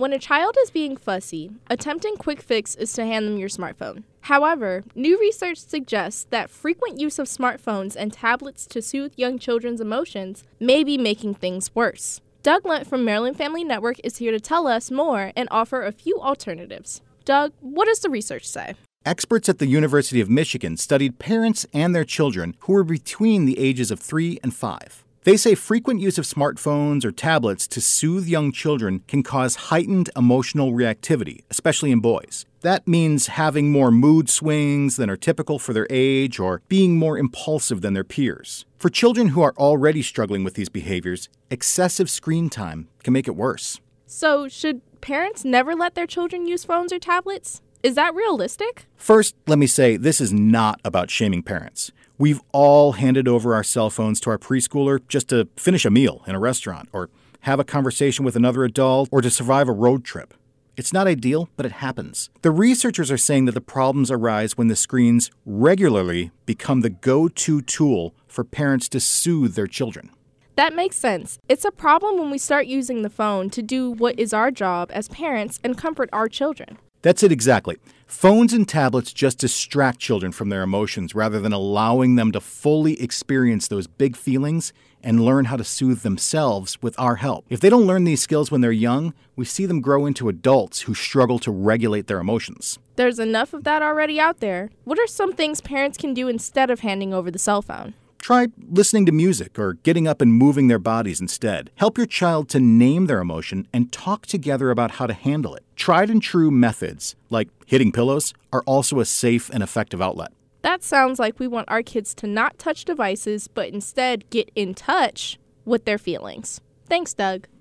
When a child is being fussy, a tempting quick fix is to hand them your smartphone. However, new research suggests that frequent use of smartphones and tablets to soothe young children's emotions may be making things worse. Doug Lunt from Maryland Family Network is here to tell us more and offer a few alternatives. Doug, what does the research say? Experts at the University of Michigan studied parents and their children who were between the ages of 3 and 5. They say frequent use of smartphones or tablets to soothe young children can cause heightened emotional reactivity, especially in boys. That means having more mood swings than are typical for their age or being more impulsive than their peers. For children who are already struggling with these behaviors, excessive screen time can make it worse. So, should parents never let their children use phones or tablets? Is that realistic? First, let me say this is not about shaming parents. We've all handed over our cell phones to our preschooler just to finish a meal in a restaurant or have a conversation with another adult or to survive a road trip. It's not ideal, but it happens. The researchers are saying that the problems arise when the screens regularly become the go-to tool for parents to soothe their children. That makes sense. It's a problem when we start using the phone to do what is our job as parents and comfort our children. That's it exactly. Phones and tablets just distract children from their emotions rather than allowing them to fully experience those big feelings and learn how to soothe themselves with our help. If they don't learn these skills when they're young, we see them grow into adults who struggle to regulate their emotions. There's enough of that already out there. What are some things parents can do instead of handing over the cell phone? Try listening to music or getting up and moving their bodies instead. Help your child to name their emotion and talk together about how to handle it. Tried and true methods, like hitting pillows, are also a safe and effective outlet. That sounds like we want our kids to not touch devices, but instead get in touch with their feelings. Thanks, Doug.